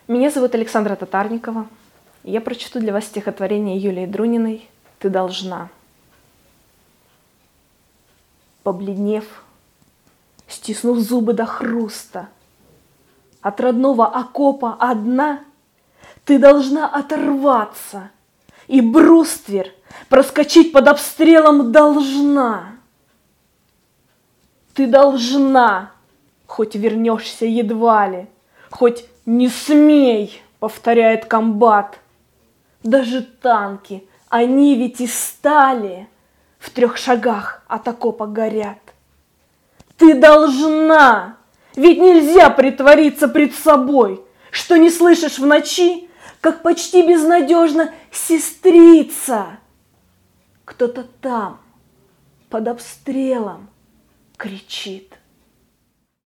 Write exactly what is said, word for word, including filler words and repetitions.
Меня зовут Александра Татарникова. Я прочту для вас стихотворение Юлии Друниной «Ты должна». Побледнев, стиснув зубы до хруста, от родного окопа одна, ты должна оторваться, и бруствер проскочить под обстрелом должна. Ты должна, хоть вернешься едва ли, хоть не смей, повторяет комбат. Даже танки, они ведь и стали, в трех шагах от окопа горят. Ты должна, ведь нельзя притвориться пред собой, что не слышишь в ночи, как почти безнадежно сестрица. Кто-то там, под обстрелом, кричит.